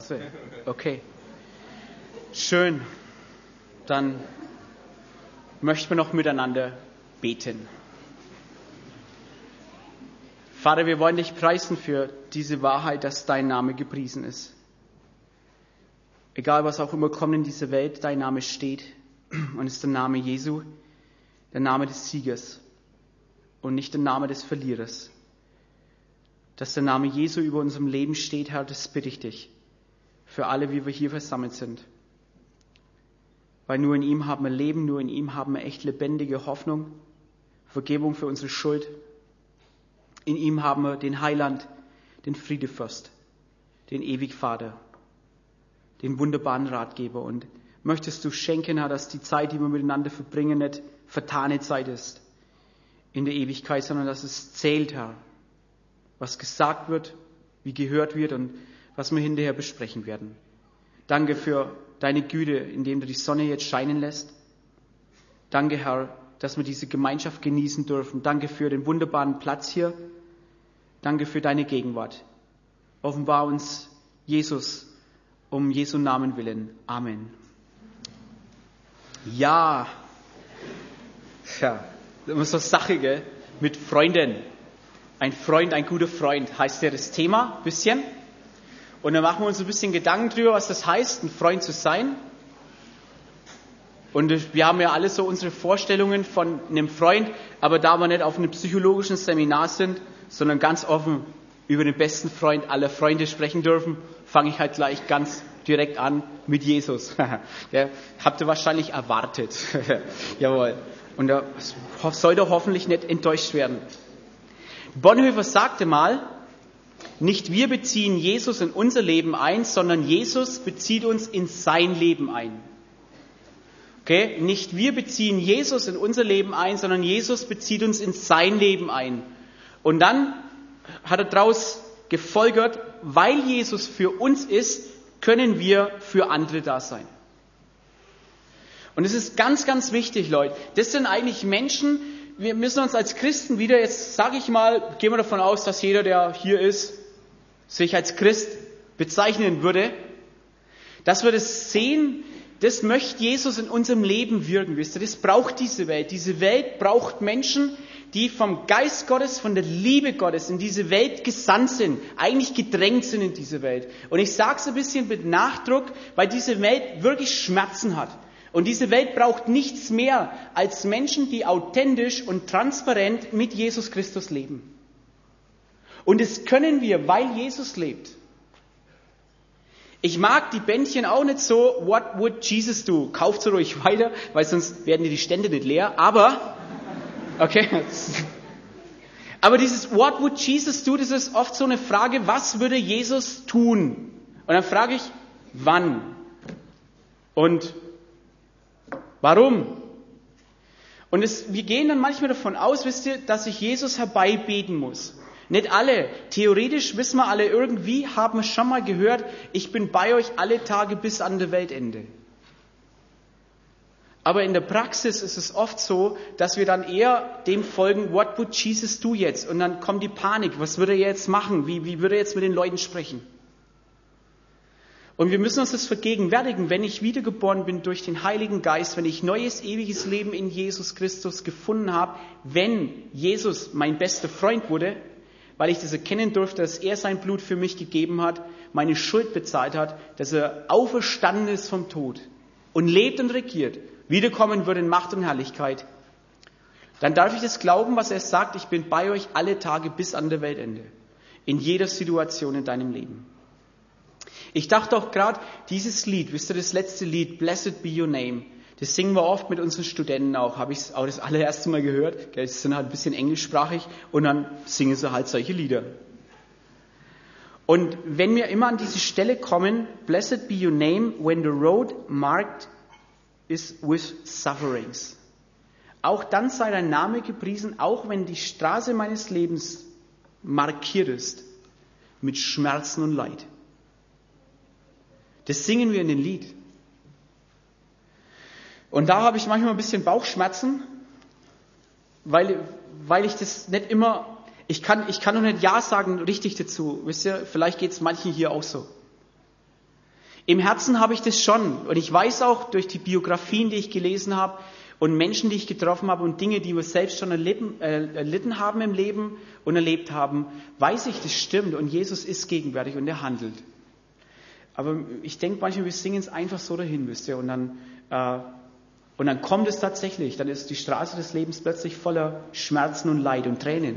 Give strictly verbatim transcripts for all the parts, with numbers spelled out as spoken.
Okay. Schön. Dann möchten wir noch miteinander beten. Vater, wir wollen dich preisen für diese Wahrheit, dass dein Name gepriesen ist. Egal was auch immer kommt in diese Welt, dein Name steht und ist der Name Jesu, der Name des Siegers und nicht der Name des Verlierers. Dass der Name Jesu über unserem Leben steht, Herr, das bitte ich dich. Für alle, wie wir hier versammelt sind. Weil nur in ihm haben wir Leben, nur in ihm haben wir echt lebendige Hoffnung, Vergebung für unsere Schuld. In ihm haben wir den Heiland, den Friedefürst, den Ewigvater, den wunderbaren Ratgeber. Und möchtest du schenken, Herr, dass die Zeit, die wir miteinander verbringen, nicht vertane Zeit ist in der Ewigkeit, sondern dass es zählt, Herr, was gesagt wird, wie gehört wird und was wir hinterher besprechen werden. Danke für deine Güte, indem du die Sonne jetzt scheinen lässt. Danke, Herr, dass wir diese Gemeinschaft genießen dürfen. Danke für den wunderbaren Platz hier. Danke für deine Gegenwart. Offenbar uns Jesus um Jesu Namen willen. Amen. Ja, ja, immer so Sache, gell? Mit Freunden. Ein Freund, ein guter Freund heißt ja das Thema, ein bisschen. Und dann machen wir uns ein bisschen Gedanken drüber, was das heißt, ein Freund zu sein. Und wir haben ja alle so unsere Vorstellungen von einem Freund, aber da wir nicht auf einem psychologischen Seminar sind, sondern ganz offen über den besten Freund aller Freunde sprechen dürfen, fange ich halt gleich ganz direkt an mit Jesus. Ja, habt ihr wahrscheinlich erwartet. Jawohl. Und da soll doch hoffentlich nicht enttäuscht werden. Bonhoeffer sagte mal, nicht wir beziehen Jesus in unser Leben ein, sondern Jesus bezieht uns in sein Leben ein. Okay? Nicht wir beziehen Jesus in unser Leben ein, sondern Jesus bezieht uns in sein Leben ein. Und dann hat er daraus gefolgert, weil Jesus für uns ist, können wir für andere da sein. Und es ist ganz, ganz wichtig, Leute. Das sind eigentlich Menschen, wir müssen uns als Christen wieder, jetzt sage ich mal, gehen wir davon aus, dass jeder, der hier ist, sich als Christ bezeichnen würde, dass wir das sehen, das möchte Jesus in unserem Leben wirken, wisst ihr, das braucht diese Welt. Diese Welt braucht Menschen, die vom Geist Gottes, von der Liebe Gottes in diese Welt gesandt sind, eigentlich gedrängt sind in diese Welt. Und ich sage es ein bisschen mit Nachdruck, weil diese Welt wirklich Schmerzen hat. Und diese Welt braucht nichts mehr als Menschen, die authentisch und transparent mit Jesus Christus leben. Und das können wir, weil Jesus lebt. Ich mag die Bändchen auch nicht so, what would Jesus do? Kauft sie ruhig weiter, weil sonst werden die Stände nicht leer. Aber, okay. Aber dieses what would Jesus do, das ist oft so eine Frage, was würde Jesus tun? Und dann frage ich, wann? Und warum? Und es, wir gehen dann manchmal davon aus, wisst ihr, dass ich Jesus herbeibeten muss. Nicht alle. Theoretisch wissen wir alle irgendwie, haben wir schon mal gehört, ich bin bei euch alle Tage bis an der Weltende. Aber in der Praxis ist es oft so, dass wir dann eher dem folgen, what would Jesus do jetzt? Und dann kommt die Panik, was würde er jetzt machen? Wie, wie würde er jetzt mit den Leuten sprechen? Und wir müssen uns das vergegenwärtigen, wenn ich wiedergeboren bin durch den Heiligen Geist, wenn ich neues, ewiges Leben in Jesus Christus gefunden habe, wenn Jesus mein bester Freund wurde, weil ich das erkennen durfte, dass er sein Blut für mich gegeben hat, meine Schuld bezahlt hat, dass er auferstanden ist vom Tod und lebt und regiert, wiederkommen wird in Macht und Herrlichkeit, dann darf ich das glauben, was er sagt, ich bin bei euch alle Tage bis an der Weltende, in jeder Situation in deinem Leben. Ich dachte auch gerade, dieses Lied, wisst ihr, das letzte Lied, Blessed be your name, das singen wir oft mit unseren Studenten auch, habe ich auch das allererste Mal gehört, gell? Die sind halt ein bisschen englischsprachig und dann singen sie halt solche Lieder. Und wenn wir immer an diese Stelle kommen, Blessed be your name when the road marked is with sufferings. Auch dann sei dein Name gepriesen, auch wenn die Straße meines Lebens markiert ist mit Schmerzen und Leid. Das singen wir in dem Lied. Und da habe ich manchmal ein bisschen Bauchschmerzen, weil, weil ich das nicht immer, ich kann, ich kann noch nicht Ja sagen richtig dazu. Wisst ihr, vielleicht geht es manchen hier auch so. Im Herzen habe ich das schon. Und ich weiß auch durch die Biografien, die ich gelesen habe und Menschen, die ich getroffen habe und Dinge, die wir selbst schon erlitten, äh, erlitten haben im Leben und erlebt haben, weiß ich, das stimmt. Und Jesus ist gegenwärtig und er handelt. Aber ich denke manchmal, wir singen es einfach so dahin, wisst ihr. Und dann, äh, und dann kommt es tatsächlich. Dann ist die Straße des Lebens plötzlich voller Schmerzen und Leid und Tränen.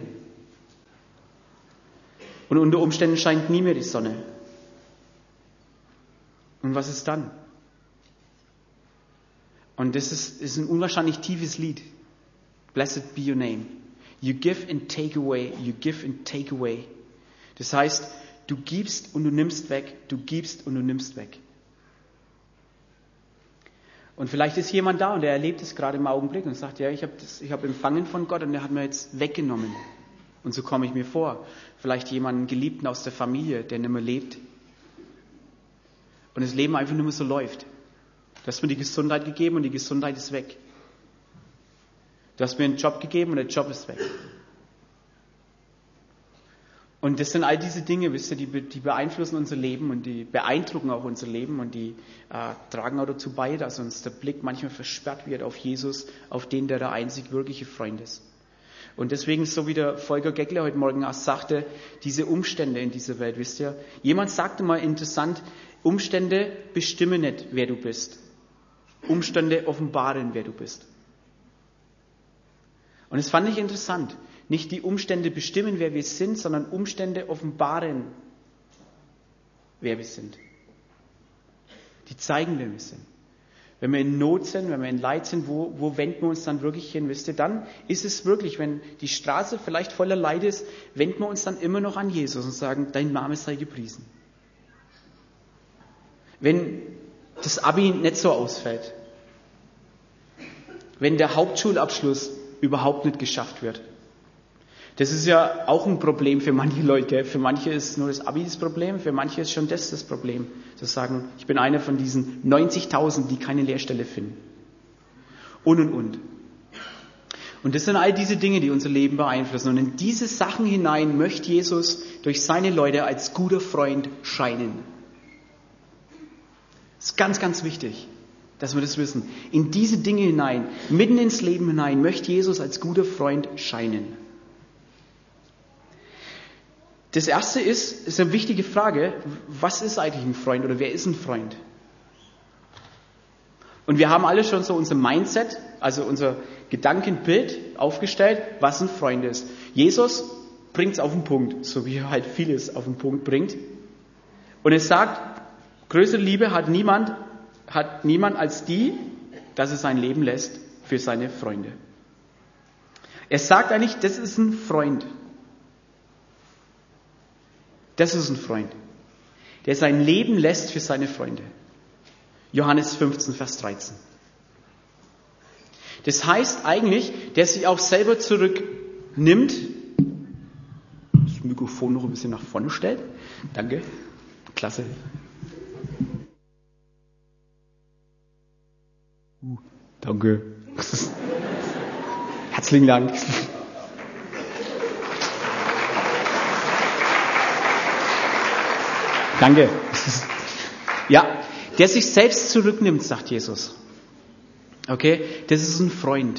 Und unter Umständen scheint nie mehr die Sonne. Und was ist dann? Und das ist, ist ein unwahrscheinlich tiefes Lied. Blessed be your name. You give and take away. You give and take away. Das heißt, du gibst und du nimmst weg. Du gibst und du nimmst weg. Und vielleicht ist jemand da und der erlebt es gerade im Augenblick und sagt, ja, ich habe ich hab empfangen von Gott und der hat mir jetzt weggenommen. Und so komme ich mir vor. Vielleicht jemanden Geliebten aus der Familie, der nicht mehr lebt. Und das Leben einfach nicht mehr so läuft. Du hast mir die Gesundheit gegeben und die Gesundheit ist weg. Du hast mir einen Job gegeben und der Job ist weg. Und das sind all diese Dinge, wisst ihr, die, die beeinflussen unser Leben und die beeindrucken auch unser Leben und die äh, tragen auch dazu bei, dass uns der Blick manchmal versperrt wird auf Jesus, auf den, der der einzig wirkliche Freund ist. Und deswegen, so wie der Volker Geckler heute Morgen auch sagte, diese Umstände in dieser Welt, wisst ihr, jemand sagte mal interessant, Umstände bestimmen nicht, wer du bist. Umstände offenbaren, wer du bist. Und das fand ich interessant. Nicht die Umstände bestimmen, wer wir sind, sondern Umstände offenbaren, wer wir sind. Die zeigen, wer wir sind. Wenn wir in Not sind, wenn wir in Leid sind, wo, wo wenden wir uns dann wirklich hin? Wisst ihr, dann ist es wirklich, wenn die Straße vielleicht voller Leid ist, wenden wir uns dann immer noch an Jesus und sagen, dein Name sei gepriesen. Wenn das Abi nicht so ausfällt, wenn der Hauptschulabschluss überhaupt nicht geschafft wird. Das ist ja auch ein Problem für manche Leute. Für manche ist nur das Abi das Problem, für manche ist schon das das Problem. Zu sagen, ich bin einer von diesen neunzigtausend, die keine Lehrstelle finden. Und, und, und. Und das sind all diese Dinge, die unser Leben beeinflussen. Und in diese Sachen hinein möchte Jesus durch seine Leute als guter Freund scheinen. Das ist ganz, ganz wichtig, dass wir das wissen. In diese Dinge hinein, mitten ins Leben hinein, möchte Jesus als guter Freund scheinen. Das erste ist, ist eine wichtige Frage, was ist eigentlich ein Freund oder wer ist ein Freund? Und wir haben alle schon so unser Mindset, also unser Gedankenbild aufgestellt, was ein Freund ist. Jesus bringt es auf den Punkt, so wie er halt vieles auf den Punkt bringt. Und er sagt, größere Liebe hat niemand, hat niemand als die, dass er sein Leben lässt für seine Freunde. Er sagt eigentlich, das ist ein Freund. Das ist ein Freund, der sein Leben lässt für seine Freunde. Johannes fünfzehn, Vers dreizehn. Das heißt eigentlich, der sich auch selber zurücknimmt, das Mikrofon noch ein bisschen nach vorne stellt. Danke. Klasse. Uh, danke. Herzlichen Dank. Danke. Ja, der sich selbst zurücknimmt, sagt Jesus. Okay, das ist ein Freund.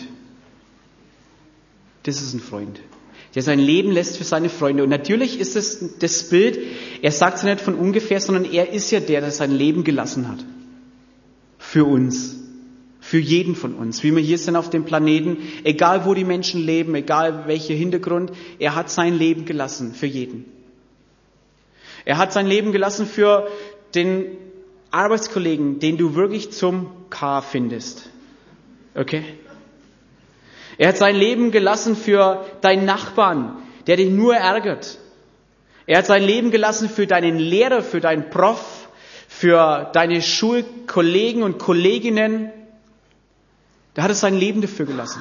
Das ist ein Freund, der sein Leben lässt für seine Freunde. Und natürlich ist es das Bild, er sagt es nicht von ungefähr, sondern er ist ja der, der sein Leben gelassen hat. Für uns. Für jeden von uns. Wie wir hier sind auf dem Planeten, egal wo die Menschen leben, egal welcher Hintergrund, er hat sein Leben gelassen. Für jeden. Er hat sein Leben gelassen für den Arbeitskollegen, den du wirklich zum K findest. Okay? Er hat sein Leben gelassen für deinen Nachbarn, der dich nur ärgert. Er hat sein Leben gelassen für deinen Lehrer, für deinen Prof, für deine Schulkollegen und Kolleginnen. Da hat er sein Leben dafür gelassen.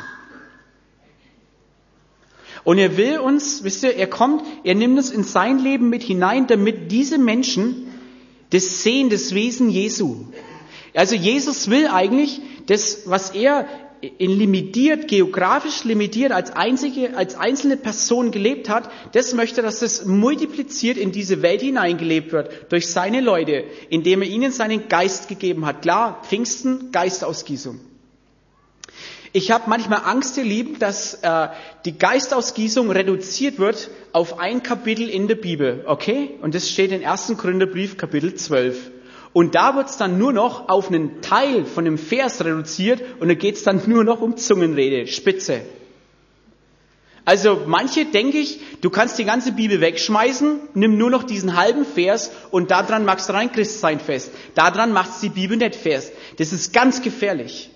Und er will uns, wisst ihr, er kommt, er nimmt uns in sein Leben mit hinein, damit diese Menschen das sehen, das Wesen Jesu. Also Jesus will eigentlich das, was er in limitiert, geografisch limitiert als einzige, als einzelne Person gelebt hat, das möchte, dass das multipliziert in diese Welt hineingelebt wird, durch seine Leute, indem er ihnen seinen Geist gegeben hat. Klar, Pfingsten, Geistausgießung. Ich habe manchmal Angst, ihr Lieben, dass äh, die Geistausgießung reduziert wird auf ein Kapitel in der Bibel, okay? Und das steht in ersten Korintherbrief, Kapitel zwölf. Und da wird es dann nur noch auf einen Teil von dem Vers reduziert und da geht es dann nur noch um Zungenrede, Spitze. Also manche, denke ich, du kannst die ganze Bibel wegschmeißen, nimm nur noch diesen halben Vers und daran machst du rein Christsein fest. Daran macht's die Bibel nicht fest. Das ist ganz gefährlich.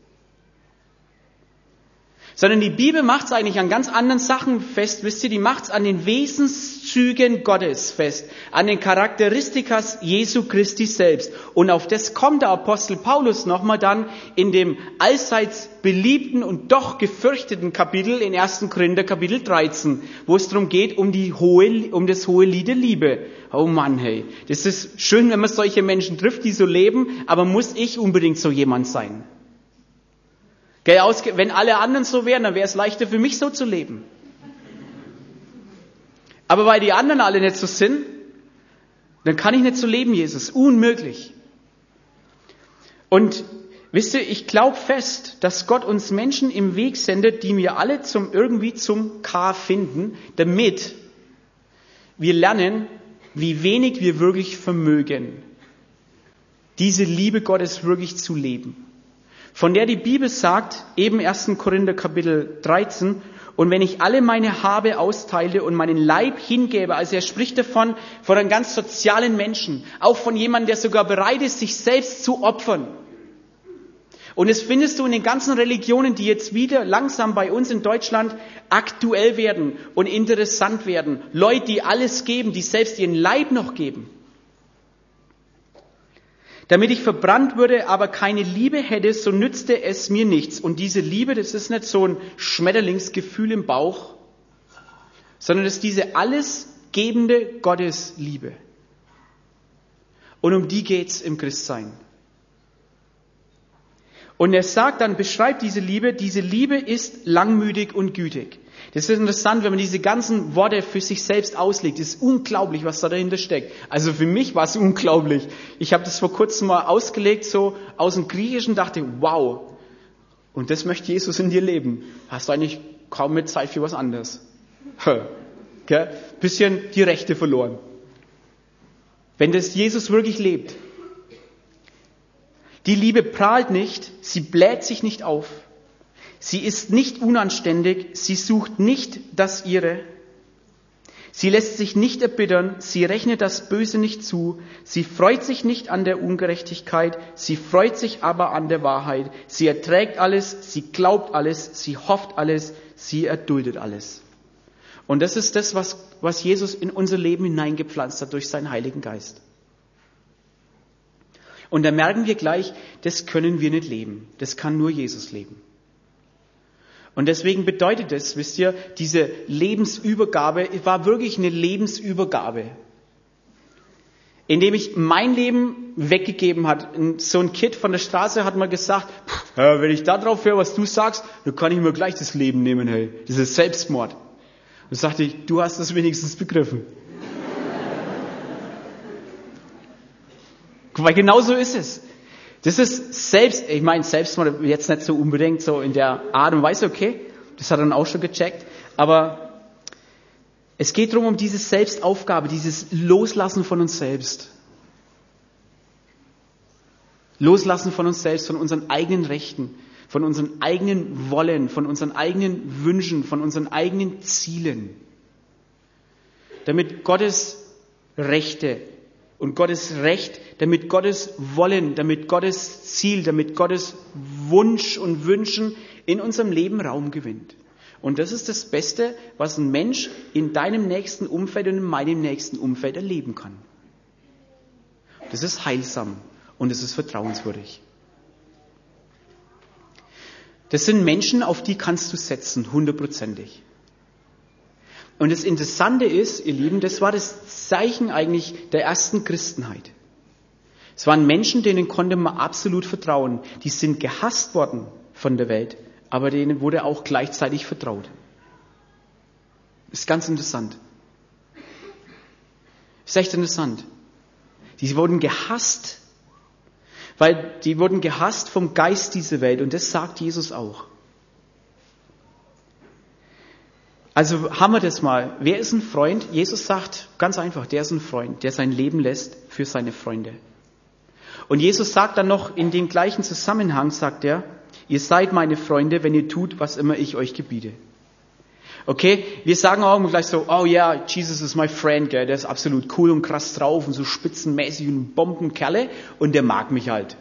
Sondern die Bibel macht es eigentlich an ganz anderen Sachen fest. Wisst ihr, die macht es an den Wesenszügen Gottes fest, an den Charakteristikas Jesu Christi selbst. Und auf das kommt der Apostel Paulus nochmal dann in dem allseits beliebten und doch gefürchteten Kapitel in ersten Korinther Kapitel dreizehn, wo es darum geht, um die hohe, um das hohe Lied der Liebe. Oh Mann, hey, das ist schön, wenn man solche Menschen trifft, die so leben, aber muss ich unbedingt so jemand sein? Wenn alle anderen so wären, dann wäre es leichter für mich so zu leben. Aber weil die anderen alle nicht so sind, dann kann ich nicht so leben, Jesus. Unmöglich. Und wisst ihr, ich glaube fest, dass Gott uns Menschen im Weg sendet, die wir alle zum irgendwie zum K finden, damit wir lernen, wie wenig wir wirklich vermögen, diese Liebe Gottes wirklich zu leben. Von der die Bibel sagt, eben ersten Korinther Kapitel dreizehn, und wenn ich alle meine Habe austeile und meinen Leib hingebe, also er spricht davon, von einem ganz sozialen Menschen, auch von jemandem, der sogar bereit ist, sich selbst zu opfern. Und das findest du in den ganzen Religionen, die jetzt wieder langsam bei uns in Deutschland aktuell werden und interessant werden. Leute, die alles geben, die selbst ihren Leib noch geben. Damit ich verbrannt würde, aber keine Liebe hätte, so nützte es mir nichts. Und diese Liebe, das ist nicht so ein Schmetterlingsgefühl im Bauch, sondern das ist diese alles gebende Gottesliebe. Und um die geht's im Christsein. Und er sagt dann, beschreibt diese Liebe, diese Liebe ist langmütig und gütig. Das ist interessant, wenn man diese ganzen Worte für sich selbst auslegt. Es ist unglaublich, was da dahinter steckt. Also für mich war es unglaublich. Ich habe das vor kurzem mal ausgelegt, so aus dem Griechischen, dachte, wow. Und das möchte Jesus in dir leben. Hast du eigentlich kaum mehr Zeit für was anderes. Okay? Bisschen die Rechte verloren. Wenn das Jesus wirklich lebt. Die Liebe prahlt nicht, sie bläht sich nicht auf. Sie ist nicht unanständig, sie sucht nicht das Ihre. Sie lässt sich nicht erbittern, sie rechnet das Böse nicht zu. Sie freut sich nicht an der Ungerechtigkeit, sie freut sich aber an der Wahrheit. Sie erträgt alles, sie glaubt alles, sie hofft alles, sie erduldet alles. Und das ist das, was, was Jesus in unser Leben hineingepflanzt hat durch seinen Heiligen Geist. Und da merken wir gleich, das können wir nicht leben. Das kann nur Jesus leben. Und deswegen bedeutet es, wisst ihr, diese Lebensübergabe war wirklich eine Lebensübergabe. Indem ich mein Leben weggegeben hat. So ein Kid von der Straße hat mal gesagt, wenn ich da drauf höre, was du sagst, dann kann ich mir gleich das Leben nehmen, hey. Das ist Selbstmord. Und sagte ich, du hast das wenigstens begriffen. Weil genau so ist es. Das ist selbst, ich meine Selbstmord jetzt nicht so unbedingt so in der Art und Weise, okay, das hat er dann auch schon gecheckt, aber es geht darum, um diese Selbstaufgabe, dieses Loslassen von uns selbst. Loslassen von uns selbst, von unseren eigenen Rechten, von unseren eigenen Wollen, von unseren eigenen Wünschen, von unseren eigenen Zielen. Damit Gottes Rechte und Gottes Recht, damit Gottes Wollen, damit Gottes Ziel, damit Gottes Wunsch und Wünschen in unserem Leben Raum gewinnt. Und das ist das Beste, was ein Mensch in deinem nächsten Umfeld und in meinem nächsten Umfeld erleben kann. Das ist heilsam und es ist vertrauenswürdig. Das sind Menschen, auf die kannst du setzen, hundertprozentig. Und das Interessante ist, ihr Lieben, das war das Zeichen eigentlich der ersten Christenheit. Es waren Menschen, denen konnte man absolut vertrauen. Die sind gehasst worden von der Welt, aber denen wurde auch gleichzeitig vertraut. Ist ganz interessant. Ist echt interessant. Die wurden gehasst, weil die wurden gehasst vom Geist dieser Welt und das sagt Jesus auch. Also haben wir das mal. Wer ist ein Freund? Jesus sagt ganz einfach, der ist ein Freund, der sein Leben lässt für seine Freunde. Und Jesus sagt dann noch in dem gleichen Zusammenhang, sagt er, ihr seid meine Freunde, wenn ihr tut, was immer ich euch gebiete. Okay, wir sagen auch immer gleich so, oh ja, yeah, Jesus is my friend, gell? Der ist absolut cool und krass drauf und so spitzenmäßig und Bombenkerle und der mag mich halt.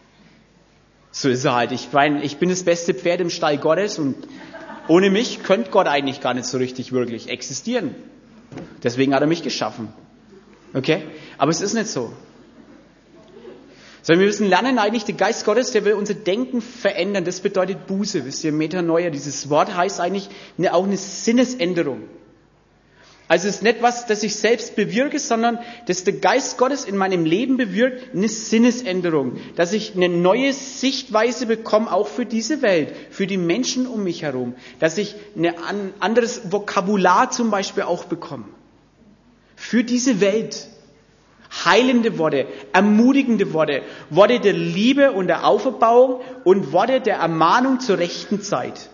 So ist er halt. Ich meine, ich bin das beste Pferd im Stall Gottes und ohne mich könnte Gott eigentlich gar nicht so richtig wirklich existieren. Deswegen hat er mich geschaffen. Okay? Aber es ist nicht so. Sondern wir müssen lernen, eigentlich der Geist Gottes, der will unser Denken verändern. Das bedeutet Buße. Wisst ihr, Metanoia, dieses Wort heißt eigentlich auch eine Sinnesänderung. Also es ist nicht was, das ich selbst bewirke, sondern dass der Geist Gottes in meinem Leben bewirkt, eine Sinnesänderung. Dass ich eine neue Sichtweise bekomme, auch für diese Welt, für die Menschen um mich herum. Dass ich ein anderes Vokabular zum Beispiel auch bekomme. Für diese Welt. Heilende Worte, ermutigende Worte, Worte der Liebe und der Auferbauung und Worte der Ermahnung zur rechten Zeit.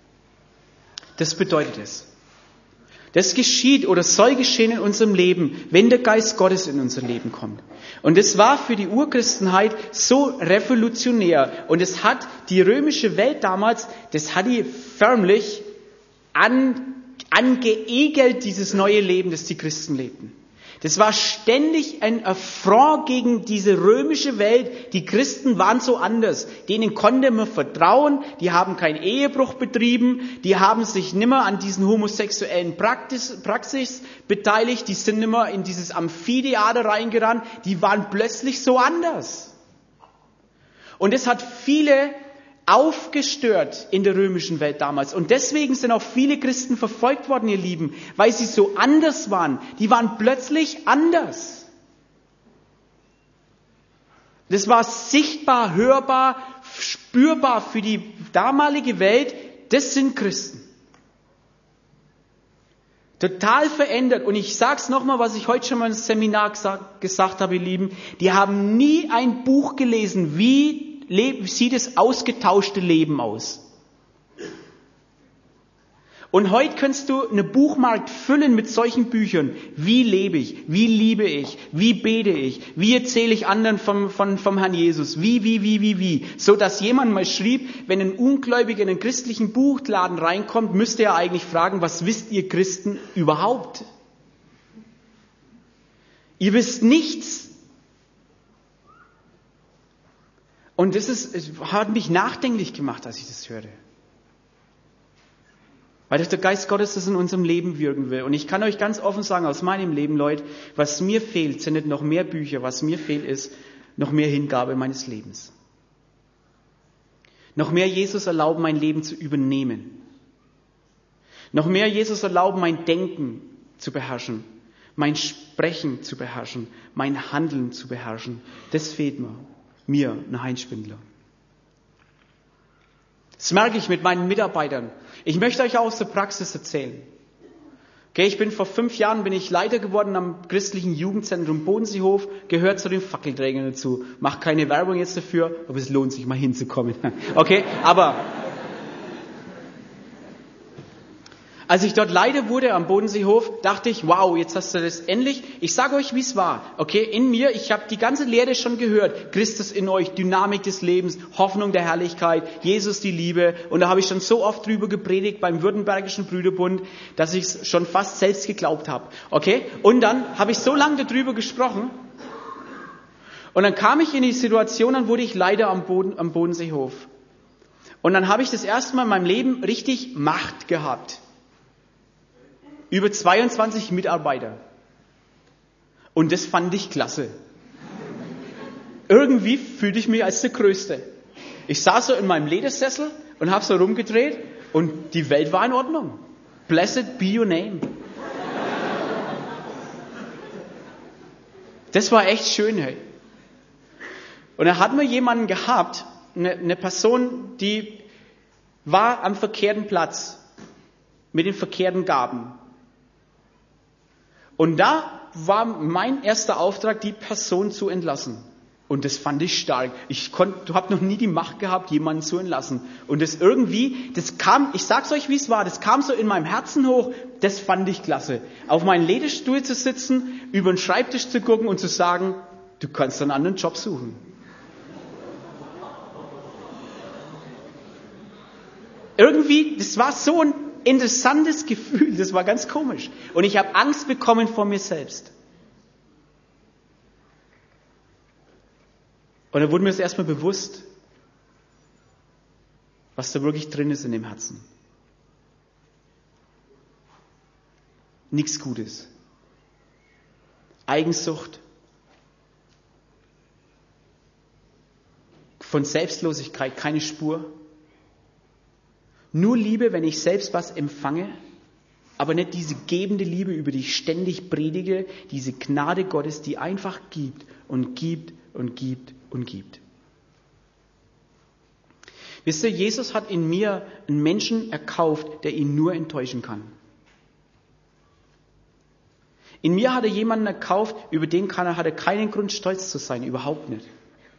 Das bedeutet es. Das geschieht oder soll geschehen in unserem Leben, wenn der Geist Gottes in unser Leben kommt. Und es war für die Urchristenheit so revolutionär. Und es hat die römische Welt damals, das hat die förmlich an, angeegelt, dieses neue Leben, das die Christen lebten. Das war ständig ein Affront gegen diese römische Welt. Die Christen waren so anders. Denen konnte man vertrauen. Die haben keinen Ehebruch betrieben. Die haben sich nimmer an diesen homosexuellen Praxis, Praxis beteiligt. Die sind nimmer in dieses Amphitheater reingerannt. Die waren plötzlich so anders. Und es hat viele aufgestört in der römischen Welt damals. Und deswegen sind auch viele Christen verfolgt worden, ihr Lieben, weil sie so anders waren. Die waren plötzlich anders. Das war sichtbar, hörbar, spürbar für die damalige Welt. Das sind Christen. Total verändert. Und ich sag's nochmal, was ich heute schon mal im Seminar gesagt, gesagt habe, ihr Lieben. Die haben nie ein Buch gelesen, wie sieht das ausgetauschte Leben aus. Und heute kannst du eine Buchmarkt füllen mit solchen Büchern. Wie lebe ich? Wie liebe ich? Wie bete ich? Wie erzähle ich anderen vom, vom, vom Herrn Jesus? Wie, wie, wie, wie, wie? So dass jemand mal schrieb, wenn ein Ungläubiger in einen christlichen Buchladen reinkommt, müsste er eigentlich fragen, was wisst ihr Christen überhaupt? Ihr wisst nichts. Und das ist, es hat mich nachdenklich gemacht, als ich das hörte. Weil der Geist Gottes das in unserem Leben wirken will. Und ich kann euch ganz offen sagen, aus meinem Leben, Leute, was mir fehlt, sind nicht noch mehr Bücher. Was mir fehlt, ist noch mehr Hingabe meines Lebens. Noch mehr Jesus erlauben, mein Leben zu übernehmen. Noch mehr Jesus erlauben, mein Denken zu beherrschen. Mein Sprechen zu beherrschen. Mein Handeln zu beherrschen. Das fehlt mir. Mir, ein Heinz Spindler. Das merke ich mit meinen Mitarbeitern. Ich möchte euch auch aus der Praxis erzählen. Okay, ich bin vor fünf Jahren bin ich Leiter geworden am christlichen Jugendzentrum Bodenseehof, gehört zu den Fackelträgern dazu. Mach keine Werbung jetzt dafür, aber es lohnt sich mal hinzukommen. Okay, aber als ich dort Leiter wurde am Bodenseehof, dachte ich, wow, jetzt hast du das endlich. Ich sage euch, wie es war. Okay, in mir, ich habe die ganze Lehre schon gehört. Christus in euch, Dynamik des Lebens, Hoffnung der Herrlichkeit, Jesus die Liebe. Und da habe ich schon so oft drüber gepredigt beim Württembergischen Brüderbund, dass ich es schon fast selbst geglaubt habe. Okay, und dann habe ich so lange darüber gesprochen. Und dann kam ich in die Situation, dann wurde ich Leiter am, Boden, am Bodenseehof. Und dann habe ich das erste Mal in meinem Leben richtig Macht gehabt. Über zweiundzwanzig Mitarbeiter. Und das fand ich klasse. Irgendwie fühlte ich mich als der Größte. Ich saß so in meinem Ledersessel und habe so rumgedreht und die Welt war in Ordnung. Blessed be your name. Das war echt schön, hey. Und da hatten wir jemanden gehabt, eine, eine Person, die war am verkehrten Platz mit den verkehrten Gaben. Und da war mein erster Auftrag, die Person zu entlassen. Und das fand ich stark. Ich konnte, habe noch nie die Macht gehabt, jemanden zu entlassen. Und das irgendwie, das kam, ich sag's euch, wie es war, das kam so in meinem Herzen hoch, das fand ich klasse. Auf meinem Lederstuhl zu sitzen, über den Schreibtisch zu gucken und zu sagen, du kannst einen anderen Job suchen. Irgendwie, das war so ein interessantes Gefühl, das war ganz komisch. Und ich habe Angst bekommen vor mir selbst. Und dann wurde mir das erstmal bewusst, was da wirklich drin ist in dem Herzen. Nichts Gutes. Eigensucht. Von Selbstlosigkeit keine Spur. Nur Liebe, wenn ich selbst was empfange, aber nicht diese gebende Liebe, über die ich ständig predige, diese Gnade Gottes, die einfach gibt und gibt und gibt und gibt. Wisst ihr, Jesus hat in mir einen Menschen erkauft, der ihn nur enttäuschen kann. In mir hat er jemanden erkauft, über den kann er, hat er keinen Grund, stolz zu sein, überhaupt nicht.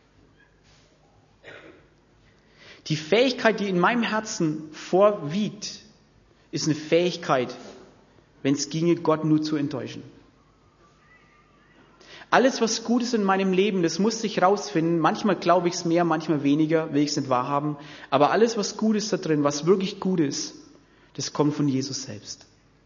Die Fähigkeit, die in meinem Herzen vorwiegt, ist eine Fähigkeit, wenn es ginge, Gott nur zu enttäuschen. Alles, was gut ist in meinem Leben, das musste ich rausfinden. Manchmal glaube ich es mehr, manchmal weniger, will ich es nicht wahrhaben. Aber alles, was gut ist da drin, was wirklich gut ist, das kommt von Jesus selbst.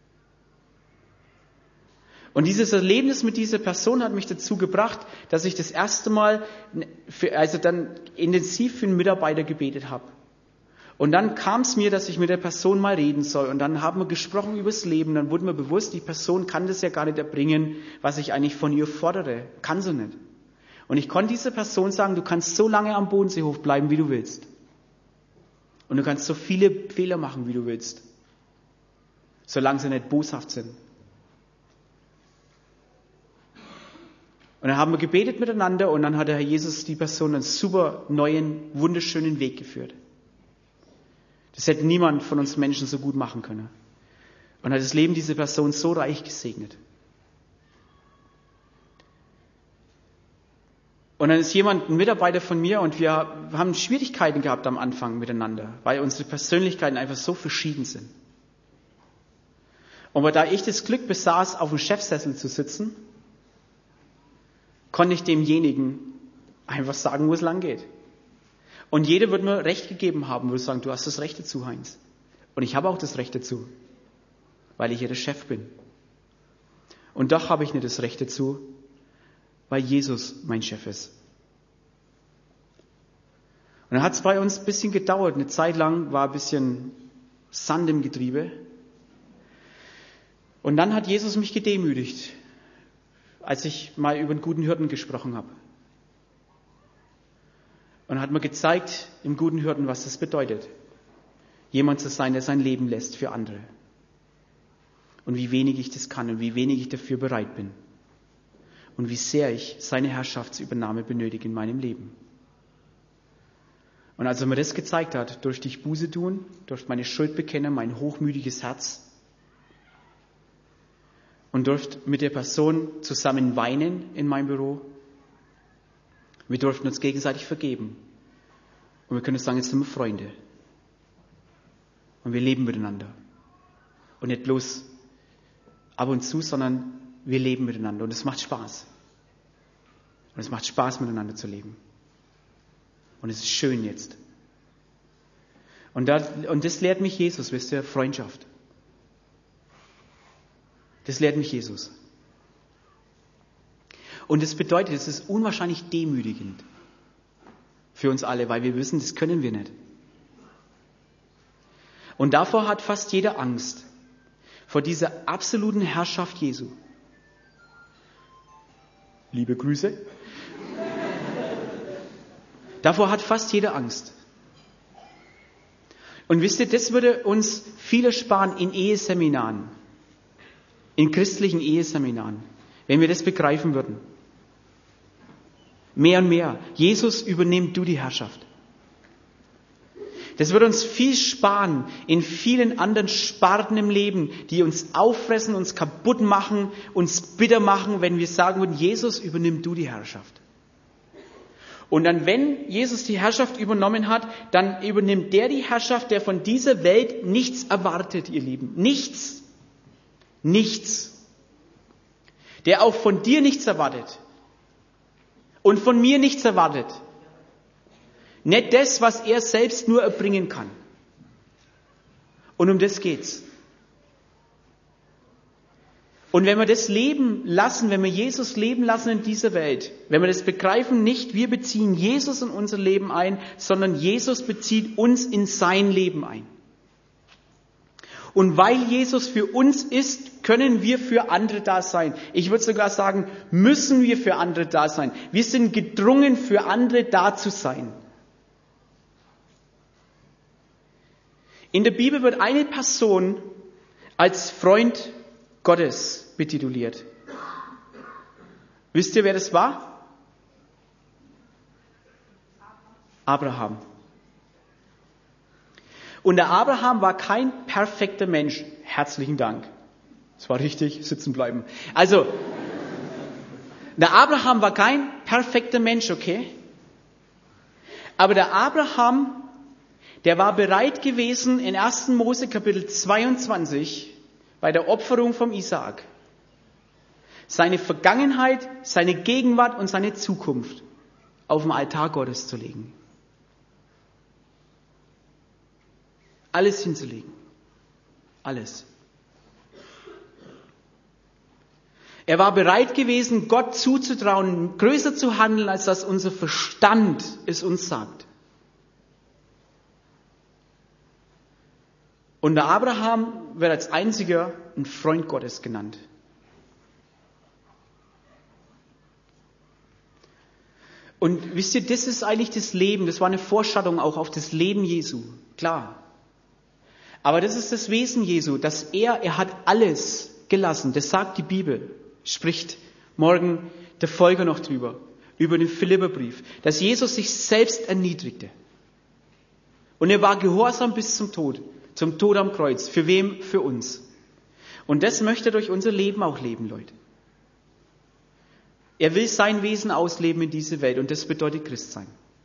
Und dieses Erlebnis mit dieser Person hat mich dazu gebracht, dass ich das erste Mal, für, also dann intensiv für einen Mitarbeiter gebetet habe. Und dann kam es mir, dass ich mit der Person mal reden soll. Und dann haben wir gesprochen über das Leben. Dann wurde mir bewusst, die Person kann das ja gar nicht erbringen, was ich eigentlich von ihr fordere. Kann sie nicht. Und ich konnte dieser Person sagen, du kannst so lange am Bodenseehof bleiben, wie du willst. Und du kannst so viele Fehler machen, wie du willst. Solange sie nicht boshaft sind. Und dann haben wir gebetet miteinander und dann hat der Herr Jesus die Person einen super neuen, wunderschönen Weg geführt. Das hätte niemand von uns Menschen so gut machen können. Und hat das Leben dieser Person so reich gesegnet. Und dann ist jemand, ein Mitarbeiter von mir, und wir haben Schwierigkeiten gehabt am Anfang miteinander, weil unsere Persönlichkeiten einfach so verschieden sind. Und da ich das Glück besaß, auf dem Chefsessel zu sitzen, konnte ich demjenigen einfach sagen, wo es lang geht. Und jeder wird mir Recht gegeben haben, würde sagen, du hast das Recht dazu, Heinz. Und ich habe auch das Recht dazu, weil ich ja der Chef bin. Und doch habe ich nicht das Recht dazu, weil Jesus mein Chef ist. Und dann hat es bei uns ein bisschen gedauert. Eine Zeit lang war ein bisschen Sand im Getriebe. Und dann hat Jesus mich gedemütigt, als ich mal über den guten Hirten gesprochen habe. Und hat mir gezeigt, im guten Hirten, was das bedeutet. Jemand zu sein, der sein Leben lässt für andere. Und wie wenig ich das kann und wie wenig ich dafür bereit bin. Und wie sehr ich seine Herrschaftsübernahme benötige in meinem Leben. Und als er mir das gezeigt hat, durfte ich Buße tun, durfte meine Schuld bekennen, mein hochmütiges Herz. Und durfte mit der Person zusammen weinen in meinem Büro. Wir durften uns gegenseitig vergeben. Und wir können sagen, jetzt sind wir Freunde. Und wir leben miteinander. Und nicht bloß ab und zu, sondern wir leben miteinander. Und es macht Spaß. Und es macht Spaß, miteinander zu leben. Und es ist schön jetzt. Und, da, und das lehrt mich Jesus, wisst ihr, Freundschaft. Das lehrt mich Jesus. Und das bedeutet, es ist unwahrscheinlich demütigend für uns alle, weil wir wissen, das können wir nicht. Und davor hat fast jeder Angst, vor dieser absoluten Herrschaft Jesu. Liebe Grüße. Davor hat fast jeder Angst. Und wisst ihr, das würde uns viel ersparen in Eheseminaren, in christlichen Eheseminaren, wenn wir das begreifen würden. Mehr und mehr. Jesus, übernimm du die Herrschaft. Das wird uns viel sparen in vielen anderen Sparten im Leben, die uns auffressen, uns kaputt machen, uns bitter machen, wenn wir sagen würden, Jesus, übernimm du die Herrschaft. Und dann, wenn Jesus die Herrschaft übernommen hat, dann übernimmt der die Herrschaft, der von dieser Welt nichts erwartet, ihr Lieben. Nichts. Nichts. Der auch von dir nichts erwartet. Und von mir nichts erwartet. Nicht das, was er selbst nur erbringen kann. Und um das geht's. Und wenn wir das leben lassen, wenn wir Jesus leben lassen in dieser Welt, wenn wir das begreifen, nicht wir beziehen Jesus in unser Leben ein, sondern Jesus bezieht uns in sein Leben ein. Und weil Jesus für uns ist, können wir für andere da sein. Ich würde sogar sagen, müssen wir für andere da sein. Wir sind gedrungen, für andere da zu sein. In der Bibel wird eine Person als Freund Gottes betituliert. Wisst ihr, wer das war? Abraham. Und der Abraham war kein perfekter Mensch. Herzlichen Dank. Das war richtig, sitzen bleiben. Also, der Abraham war kein perfekter Mensch, okay? Aber der Abraham, der war bereit gewesen, in ersten Mose Kapitel zweiundzwanzig, bei der Opferung vom Isaak, seine Vergangenheit, seine Gegenwart und seine Zukunft auf dem Altar Gottes zu legen. Alles hinzulegen. Alles. Er war bereit gewesen, Gott zuzutrauen, größer zu handeln, als das unser Verstand es uns sagt. Und der Abraham wird als einziger ein Freund Gottes genannt. Und wisst ihr, das ist eigentlich das Leben, das war eine Vorschattung auch auf das Leben Jesu, klar. Aber das ist das Wesen Jesu, dass er, er hat alles gelassen, das sagt die Bibel, spricht morgen der Folger noch drüber, über den Philipperbrief, dass Jesus sich selbst erniedrigte. Und er war gehorsam bis zum Tod. Zum Tod am Kreuz. Für wem? Für uns. Und das möchte er durch unser Leben auch leben, Leute. Er will sein Wesen ausleben in dieser Welt und das bedeutet Christsein.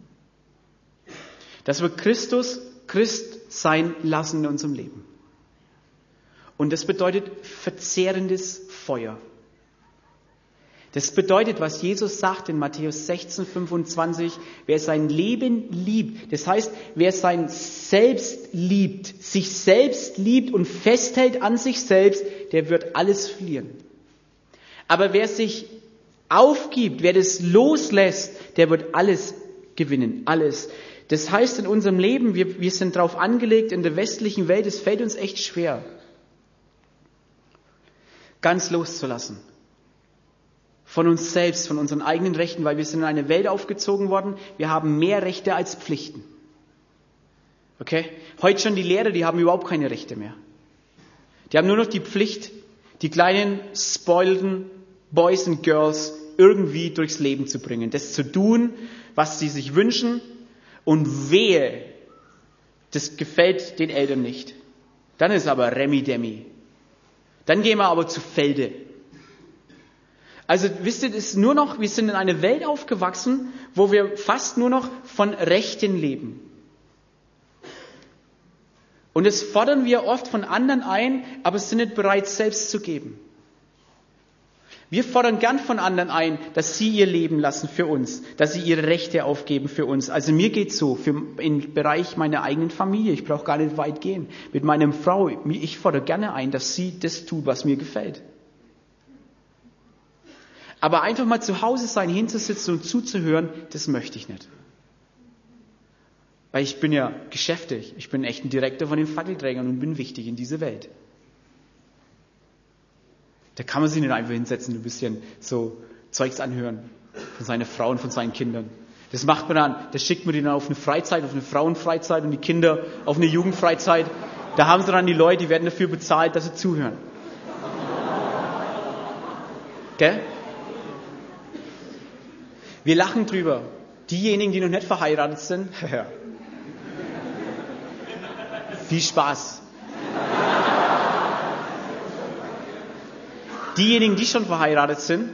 Dass wir Christus Christ sein lassen in unserem Leben. Und das bedeutet verzehrendes Feuer. Das bedeutet, was Jesus sagt in Matthäus sechzehn, fünfundzwanzig, wer sein Leben liebt, das heißt, wer sein Selbst liebt, sich selbst liebt und festhält an sich selbst, der wird alles verlieren. Aber wer sich aufgibt, wer das loslässt, der wird alles gewinnen, alles. Das heißt in unserem Leben, wir, wir sind darauf angelegt, in der westlichen Welt, es fällt uns echt schwer, ganz loszulassen. Von uns selbst, von unseren eigenen Rechten, weil wir sind in eine Welt aufgezogen worden, wir haben mehr Rechte als Pflichten. Okay? Heute schon die Lehrer, die haben überhaupt keine Rechte mehr. Die haben nur noch die Pflicht, die kleinen, spoilten Boys and Girls irgendwie durchs Leben zu bringen. Das zu tun, was sie sich wünschen und wehe, das gefällt den Eltern nicht. Dann ist aber Remi Demi. Dann gehen wir aber zu Felde. Also wisst ihr, es ist nur noch, wir sind in eine Welt aufgewachsen, wo wir fast nur noch von Rechten leben. Und das fordern wir oft von anderen ein, aber sind nicht bereit, selbst zu geben. Wir fordern gern von anderen ein, dass sie ihr Leben lassen für uns, dass sie ihre Rechte aufgeben für uns. Also mir geht's so, für, im Bereich meiner eigenen Familie, ich brauche gar nicht weit gehen. Mit meiner Frau, ich fordere gerne ein, dass sie das tut, was mir gefällt. Aber einfach mal zu Hause sein, hinzusitzen und zuzuhören, das möchte ich nicht. Weil ich bin ja geschäftig. Ich bin echt ein Direktor von den Fackelträgern und bin wichtig in dieser Welt. Da kann man sich nicht einfach hinsetzen und ein bisschen so Zeugs anhören von seiner Frau und von seinen Kindern. Das macht man dann, das schickt man die dann auf eine Freizeit, auf eine Frauenfreizeit und die Kinder auf eine Jugendfreizeit. Da haben sie dann die Leute, die werden dafür bezahlt, dass sie zuhören. Gell? Wir lachen drüber. Diejenigen, die noch nicht verheiratet sind, Viel Spaß. Diejenigen, die schon verheiratet sind,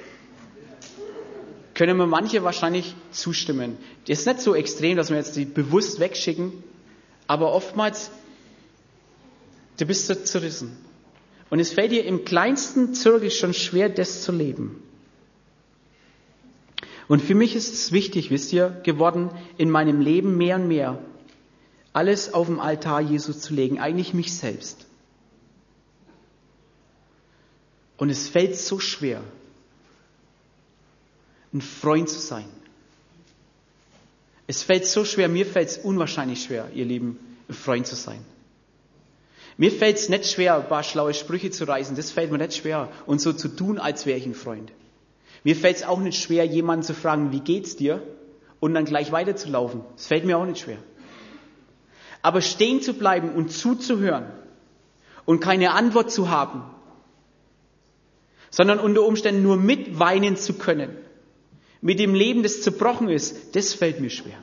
können mir manche wahrscheinlich zustimmen. Das ist nicht so extrem, dass wir jetzt die bewusst wegschicken, aber oftmals, du bist so zerrissen. Und es fällt dir im kleinsten Zirkel schon schwer, das zu leben. Und für mich ist es wichtig, wisst ihr, geworden, in meinem Leben mehr und mehr alles auf den Altar Jesus zu legen, eigentlich mich selbst. Und es fällt so schwer, ein Freund zu sein. Es fällt so schwer, mir fällt es unwahrscheinlich schwer, ihr Lieben, ein Freund zu sein. Mir fällt es nicht schwer, ein paar schlaue Sprüche zu reißen, das fällt mir nicht schwer. Und so zu tun, als wäre ich ein Freund. Mir fällt es auch nicht schwer, jemanden zu fragen, wie geht's dir? Und dann gleich weiterzulaufen. Das fällt mir auch nicht schwer. Aber stehen zu bleiben und zuzuhören und keine Antwort zu haben, sondern unter Umständen nur mitweinen zu können, mit dem Leben, das zerbrochen ist, das fällt mir schwer.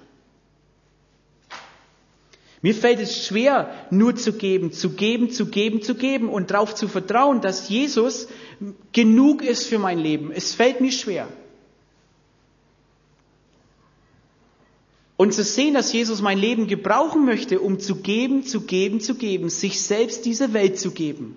Mir fällt es schwer, nur zu geben, zu geben, zu geben, zu geben und darauf zu vertrauen, dass Jesus genug ist für mein Leben. Es fällt mir schwer. Und zu sehen, dass Jesus mein Leben gebrauchen möchte, um zu geben, zu geben, zu geben, sich selbst diese Welt zu geben.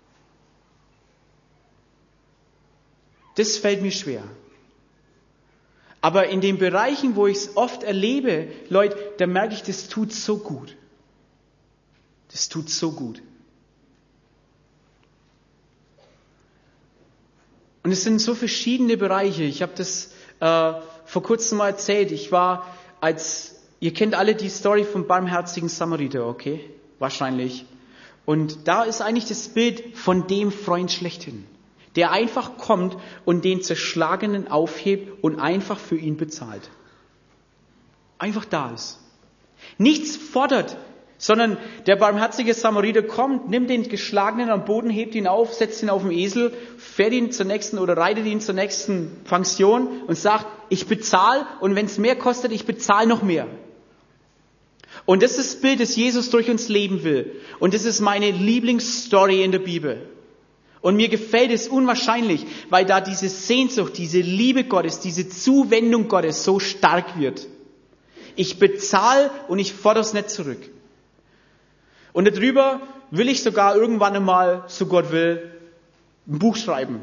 Das fällt mir schwer. Aber in den Bereichen, wo ich es oft erlebe, Leute, da merke ich, das tut so gut. Das tut so gut. Und es sind so verschiedene Bereiche. Ich habe das äh, vor kurzem mal erzählt. Ich war als, ihr kennt alle die Story vom barmherzigen Samariter, okay? Wahrscheinlich. Und da ist eigentlich das Bild von dem Freund schlechthin, der einfach kommt und den Zerschlagenen aufhebt und einfach für ihn bezahlt. Einfach da ist. Nichts fordert, sondern der barmherzige Samariter kommt, nimmt den Geschlagenen am Boden, hebt ihn auf, setzt ihn auf den Esel, fährt ihn zur nächsten oder reitet ihn zur nächsten Pension und sagt, ich bezahle und wenn es mehr kostet, ich bezahle noch mehr. Und das ist das Bild, das Jesus durch uns leben will. Und das ist meine Lieblingsstory in der Bibel. Und mir gefällt es unwahrscheinlich, weil da diese Sehnsucht, diese Liebe Gottes, diese Zuwendung Gottes so stark wird. Ich bezahle und ich fordere es nicht zurück. Und darüber will ich sogar irgendwann einmal, so Gott will, ein Buch schreiben.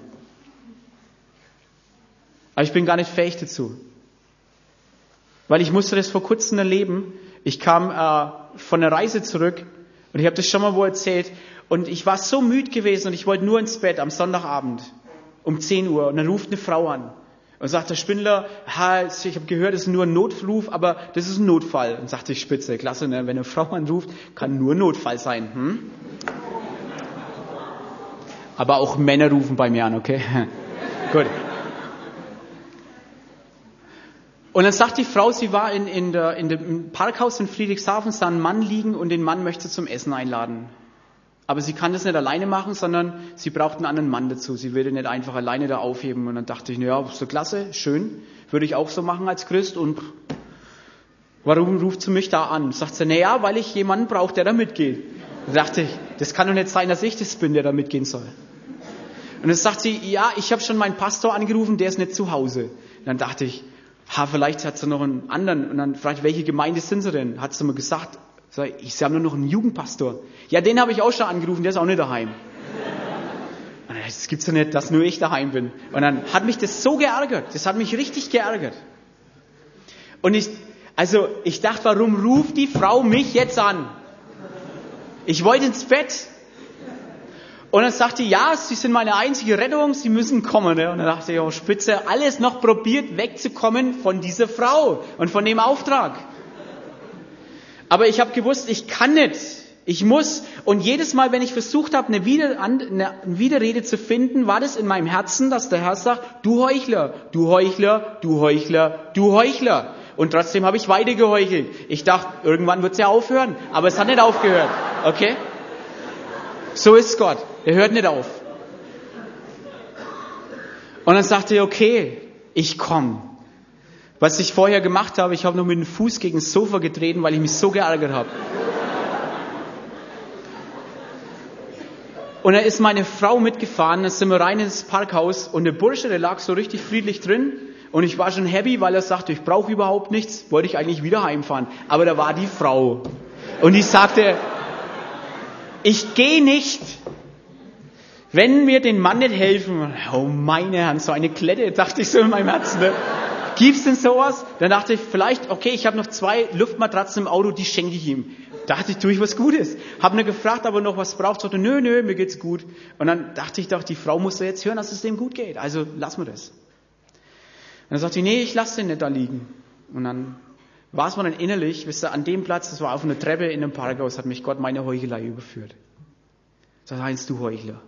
Aber ich bin gar nicht fähig dazu. Weil ich musste das vor kurzem erleben. Ich kam äh, von einer Reise zurück und ich habe das schon mal wo erzählt. Und ich war so müde gewesen und ich wollte nur ins Bett am Sonntagabend um zehn Uhr. Und dann ruft eine Frau an und sagt, der Spindler, ich habe gehört, das ist nur ein Notruf, aber das ist ein Notfall. Und sagte ich, spitze, klasse, ne? Wenn eine Frau anruft, kann nur ein Notfall sein. Hm? Aber auch Männer rufen bei mir an, okay? Gut. Und dann sagt die Frau, sie war in, in der, in dem Parkhaus in Friedrichshafen, sah einen Mann liegen und den Mann möchte zum Essen einladen. Aber sie kann das nicht alleine machen, sondern sie braucht einen anderen Mann dazu. Sie will den nicht einfach alleine da aufheben. Und dann dachte ich, naja, so klasse, schön, würde ich auch so machen als Christ. Und warum ruft sie mich da an? Sagt sie, naja, weil ich jemanden brauche, der da mitgeht. Dann dachte ich, das kann doch nicht sein, dass ich das bin, der da mitgehen soll. Und dann sagt sie, ja, ich habe schon meinen Pastor angerufen, der ist nicht zu Hause. Und dann dachte ich, ha, vielleicht hat sie noch einen anderen. Und dann fragte ich, welche Gemeinde sind sie denn? Hat sie mir gesagt, ich sie haben nur noch einen Jugendpastor. Ja, den habe ich auch schon angerufen, der ist auch nicht daheim. Das gibt's ja nicht, dass nur ich daheim bin. Und dann hat mich das so geärgert. Das hat mich richtig geärgert. Und ich, also, ich dachte, warum ruft die Frau mich jetzt an? Ich wollte ins Bett. Und dann sagte die, ja, Sie sind meine einzige Rettung, Sie müssen kommen. Und dann dachte ich, oh, spitze, alles noch probiert wegzukommen von dieser Frau und von dem Auftrag. Aber ich habe gewusst, ich kann nicht, ich muss. Und jedes Mal, wenn ich versucht habe, eine, Wider, eine Widerrede zu finden, war das in meinem Herzen, dass der Herr sagt, du Heuchler, du Heuchler, du Heuchler, du Heuchler. Und trotzdem habe ich weiter geheuchelt. Ich dachte, irgendwann wird es ja aufhören. Aber es hat nicht aufgehört. Okay? So ist Gott. Er hört nicht auf. Und dann sagte er, okay, ich komme. Was ich vorher gemacht habe, ich habe noch mit dem Fuß gegen das Sofa getreten, weil ich mich so geärgert habe. Und da ist meine Frau mitgefahren, dann sind wir rein ins Parkhaus und der Bursche, der lag so richtig friedlich drin und ich war schon happy, weil er sagte, ich brauche überhaupt nichts, wollte ich eigentlich wieder heimfahren. Aber da war die Frau und die sagte, ich gehe nicht, wenn wir den Mann nicht helfen. Oh meine Herren, so eine Klette, dachte ich so in meinem Herzen. Ne? Gibt's denn sowas? Dann dachte ich, vielleicht, okay, ich habe noch zwei Luftmatratzen im Auto, die schenke ich ihm. Dachte ich, tue ich was Gutes. Habe nur gefragt, ob er noch was braucht. Sagte, nö, nö, mir geht's gut. Und dann dachte ich doch, die Frau muss doch jetzt hören, dass es dem gut geht. Also lassen wir das. Und dann sagte ich, nee, ich lasse den nicht da liegen. Und dann war es mir dann innerlich, wisst ihr, an dem Platz, das war auf einer Treppe in einem Parkhaus, hat mich Gott meine Heuchelei überführt. Sagt Heinz, du Heuchler.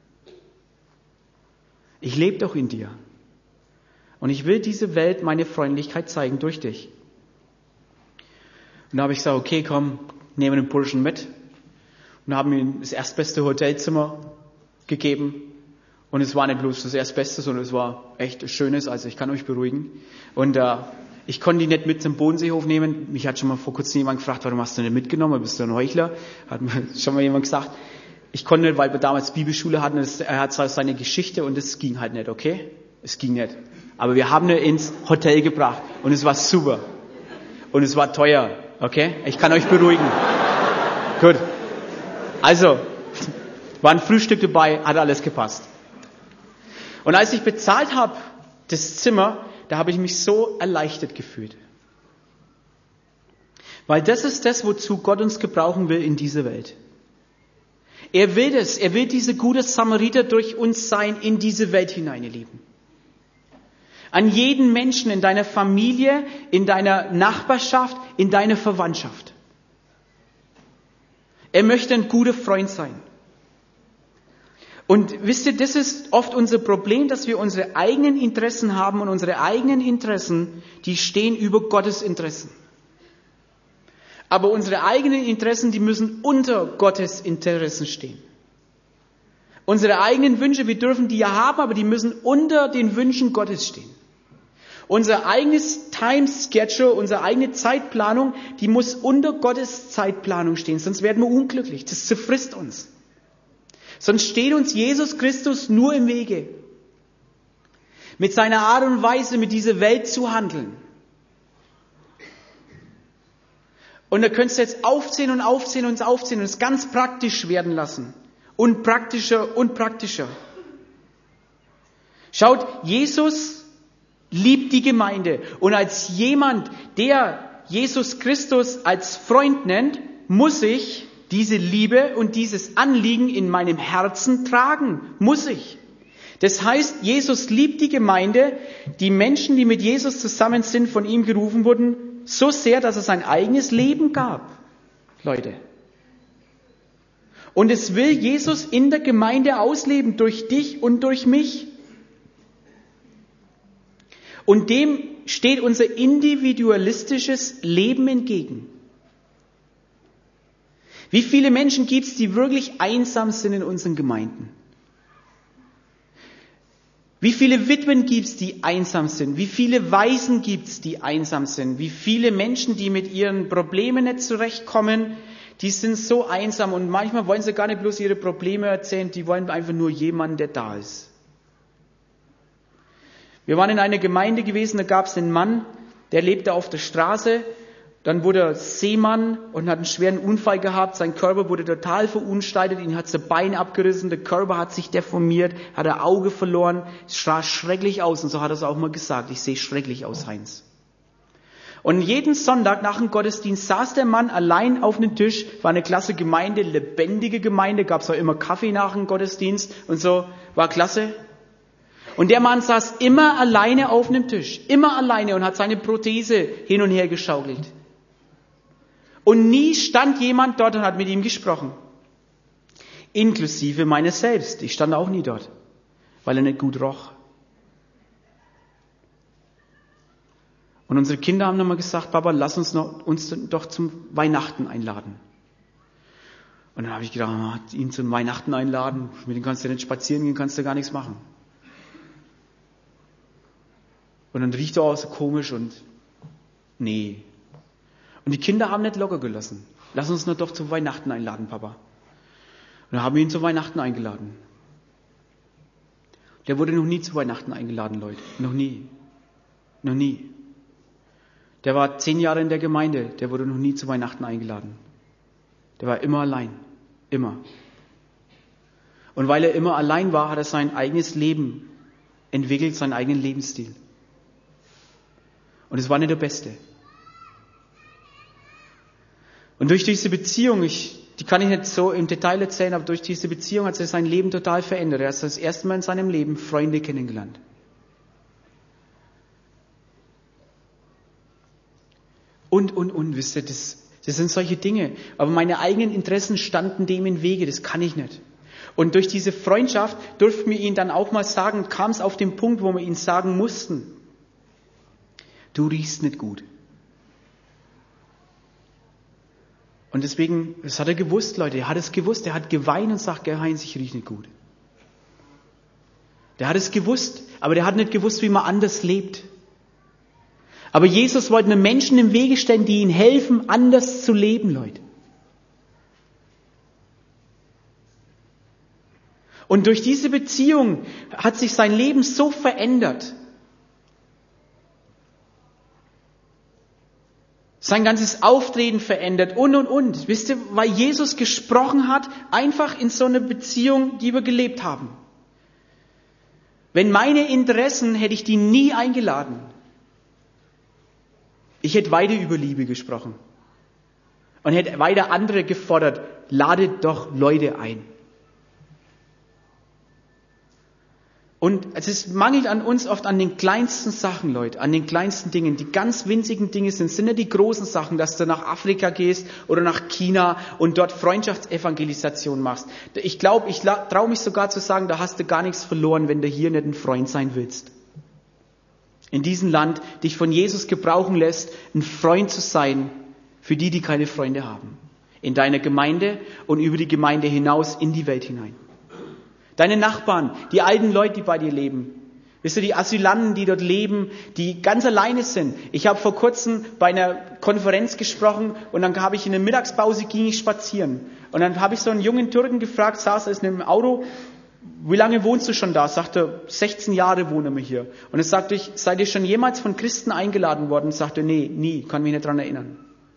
Ich lebe doch in dir. Und ich will diese Welt meine Freundlichkeit zeigen durch dich. Und da habe ich gesagt, okay, komm, nehmen wir den Burschen mit. Und haben ihm das erstbeste Hotelzimmer gegeben. Und es war nicht bloß das erstbeste, sondern es war echt ein schönes, also ich kann euch beruhigen. Und äh, ich konnte ihn nicht mit zum Bodenseehof nehmen. Mich hat schon mal vor kurzem jemand gefragt, warum hast du nicht mitgenommen? Bist du ein Heuchler? Hat mir schon mal jemand gesagt. Ich konnte nicht, weil wir damals Bibelschule hatten, das, er hat zwar seine Geschichte und das ging halt nicht, okay? Es ging nicht. Aber wir haben ihn ins Hotel gebracht und es war super. Und es war teuer, okay? Ich kann euch beruhigen. Gut. Also, war ein Frühstück dabei, hat alles gepasst. Und als ich bezahlt habe, das Zimmer, da habe ich mich so erleichtert gefühlt. Weil das ist das, wozu Gott uns gebrauchen will in dieser Welt. Er will das, er will diese gute Samariter durch uns sein in diese Welt hinein, ihr Lieben. An jeden Menschen in deiner Familie, in deiner Nachbarschaft, in deiner Verwandtschaft. Er möchte ein guter Freund sein. Und wisst ihr, das ist oft unser Problem, dass wir unsere eigenen Interessen haben und unsere eigenen Interessen, die stehen über Gottes Interessen. Aber unsere eigenen Interessen, die müssen unter Gottes Interessen stehen. Unsere eigenen Wünsche, wir dürfen die ja haben, aber die müssen unter den Wünschen Gottes stehen. Unser eigenes Time-Schedule, unsere eigene Zeitplanung, die muss unter Gottes Zeitplanung stehen, sonst werden wir unglücklich. Das zerfrisst uns. Sonst steht uns Jesus Christus nur im Wege. Mit seiner Art und Weise, mit dieser Welt zu handeln. Und da könntest du jetzt aufzählen und aufzählen und aufzählen und es ganz praktisch werden lassen. Und praktischer und praktischer. Schaut, Jesus liebt die Gemeinde. Und als jemand, der Jesus Christus als Freund nennt, muss ich diese Liebe und dieses Anliegen in meinem Herzen tragen. Muss ich. Das heißt, Jesus liebt die Gemeinde, die Menschen, die mit Jesus zusammen sind, von ihm gerufen wurden, so sehr, dass es sein eigenes Leben gab. Leute. Und es will Jesus in der Gemeinde ausleben, durch dich und durch mich. Und dem steht unser individualistisches Leben entgegen. Wie viele Menschen gibt es, die wirklich einsam sind in unseren Gemeinden? Wie viele Witwen gibt es, die einsam sind? Wie viele Waisen gibt es, die einsam sind? Wie viele Menschen, die mit ihren Problemen nicht zurechtkommen, die sind so einsam und manchmal wollen sie gar nicht bloß ihre Probleme erzählen, die wollen einfach nur jemanden, der da ist. Wir waren in einer Gemeinde gewesen, da gab es einen Mann, der lebte auf der Straße. Dann wurde er Seemann und hat einen schweren Unfall gehabt. Sein Körper wurde total verunstaltet. Ihn hat sein Bein abgerissen. Der Körper hat sich deformiert. Hat ein Auge verloren. Es sah schrecklich aus. Und so hat er es auch mal gesagt. Ich sehe schrecklich aus, Heinz. Und jeden Sonntag nach dem Gottesdienst saß der Mann allein auf einem Tisch. War eine klasse Gemeinde, lebendige Gemeinde. Gab es auch immer Kaffee nach dem Gottesdienst und so. War klasse. Und der Mann saß immer alleine auf einem Tisch. Immer alleine und hat seine Prothese hin und her geschaukelt. Und nie stand jemand dort und hat mit ihm gesprochen. Inklusive meines selbst. Ich stand auch nie dort, weil er nicht gut roch. Und unsere Kinder haben nochmal gesagt, Papa, lass uns noch, uns doch zum Weihnachten einladen. Und dann habe ich gedacht, ihn zum Weihnachten einladen, mit dem kannst du nicht spazieren gehen, kannst du gar nichts machen. Und dann riecht er auch so komisch und nee. Und die Kinder haben nicht locker gelassen. Lass uns nur doch zum Weihnachten einladen, Papa. Und dann haben wir ihn zu Weihnachten eingeladen. Der wurde noch nie zu Weihnachten eingeladen, Leute. Noch nie. Noch nie. Der war zehn Jahre in der Gemeinde. Der wurde noch nie zu Weihnachten eingeladen. Der war immer allein. Immer. Und weil er immer allein war, hat er sein eigenes Leben entwickelt, seinen eigenen Lebensstil. Und es war nicht der Beste. Und durch diese Beziehung, ich, die kann ich nicht so im Detail erzählen, aber durch diese Beziehung hat sich sein Leben total verändert. Er hat das erste Mal in seinem Leben Freunde kennengelernt. Und, und, und, wisst ihr, das, das sind solche Dinge. Aber meine eigenen Interessen standen dem im Wege, das kann ich nicht. Und durch diese Freundschaft durften wir ihn dann auch mal sagen, kam es auf den Punkt, wo wir ihn sagen mussten, du riechst nicht gut. Und deswegen, das hat er gewusst, Leute, er hat es gewusst, er hat geweint und sagt, Herr Heinz, ich rieche nicht gut. Der hat es gewusst, aber der hat nicht gewusst, wie man anders lebt. Aber Jesus wollte einem Menschen im Wege stellen, die ihm helfen, anders zu leben, Leute. Und durch diese Beziehung hat sich sein Leben so verändert. Sein ganzes Auftreten verändert und, und, und. Wisst ihr, weil Jesus gesprochen hat, einfach in so einer Beziehung, die wir gelebt haben. Wenn meine Interessen, hätte ich die nie eingeladen. Ich hätte weiter über Liebe gesprochen. Und hätte weiter andere gefordert, ladet doch Leute ein. Und es ist, mangelt an uns oft an den kleinsten Sachen, Leute, an den kleinsten Dingen. Die ganz winzigen Dinge sind, sind ja die großen Sachen, dass du nach Afrika gehst oder nach China und dort Freundschaftsevangelisation machst. Ich glaube, ich traue mich sogar zu sagen, da hast du gar nichts verloren, wenn du hier nicht ein Freund sein willst. In diesem Land dich von Jesus gebrauchen lässt, ein Freund zu sein für die, die keine Freunde haben. In deiner Gemeinde und über die Gemeinde hinaus in die Welt hinein. Deine Nachbarn, die alten Leute, die bei dir leben. Wisst ihr, die Asylanten, die dort leben, die ganz alleine sind. Ich habe vor kurzem bei einer Konferenz gesprochen und dann habe ich in der Mittagspause ging ich spazieren. Und dann habe ich so einen jungen Türken gefragt, saß er in einem Auto, wie lange wohnst du schon da? Sagte, sechzehn Jahre wohnen wir hier. Und dann sagte ich, seid ihr schon jemals von Christen eingeladen worden? Und sagte, nee, nie, kann mich nicht dran erinnern.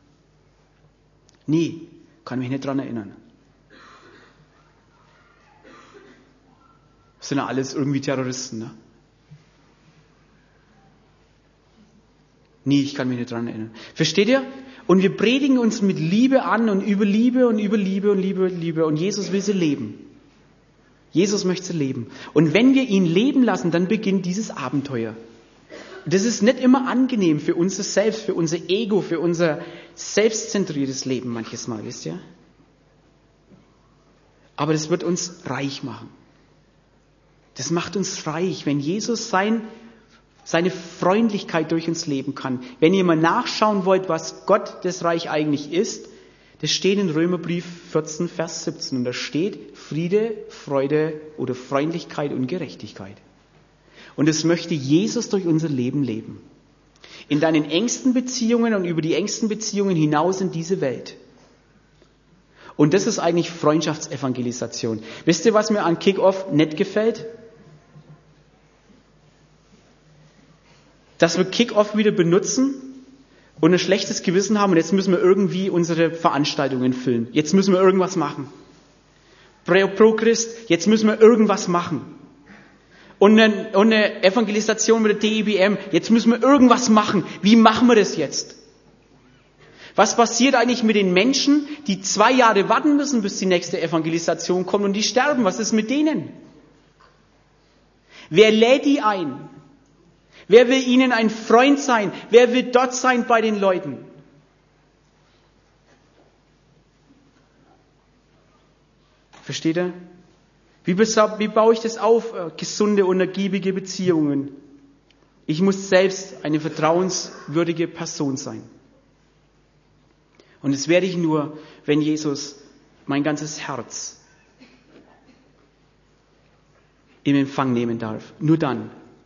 Nie, kann mich nicht dran erinnern. Das sind ja alles irgendwie Terroristen, ne? Nie, ich kann mich nicht dran erinnern. Versteht ihr? Und wir predigen uns mit Liebe an und über Liebe und über Liebe und Liebe und Liebe. Und Jesus will sie leben. Jesus möchte sie leben. Und wenn wir ihn leben lassen, dann beginnt dieses Abenteuer. Das ist nicht immer angenehm für unser Selbst, für unser Ego, für unser selbstzentriertes Leben manches Mal, wisst ihr? Aber das wird uns reich machen. Das macht uns reich, wenn Jesus sein, seine Freundlichkeit durch uns leben kann. Wenn ihr mal nachschauen wollt, was Gott das Reich eigentlich ist, das steht in Römerbrief vierzehn, Vers siebzehn. Und da steht Friede, Freude oder Freundlichkeit und Gerechtigkeit. Und das möchte Jesus durch unser Leben leben. In deinen engsten Beziehungen und über die engsten Beziehungen hinaus in diese Welt. Und das ist eigentlich Freundschaftsevangelisation. Wisst ihr, was mir an Kick-Off nicht gefällt? Dass wir Kick-Off wieder benutzen und ein schlechtes Gewissen haben und jetzt müssen wir irgendwie unsere Veranstaltungen füllen. Jetzt müssen wir irgendwas machen. Pro, Pro Christ, jetzt müssen wir irgendwas machen. Und eine, und eine Evangelisation mit der D I B M, jetzt müssen wir irgendwas machen. Wie machen wir das jetzt? Was passiert eigentlich mit den Menschen, die zwei Jahre warten müssen, bis die nächste Evangelisation kommt und die sterben? Was ist mit denen? Wer lädt die ein? Wer will ihnen ein Freund sein? Wer will dort sein bei den Leuten? Versteht ihr? Wie, wie baue ich das auf? Gesunde und ergiebige Beziehungen. Ich muss selbst eine vertrauenswürdige Person sein. Und das werde ich nur, wenn Jesus mein ganzes Herz in Empfang nehmen darf. Nur dann.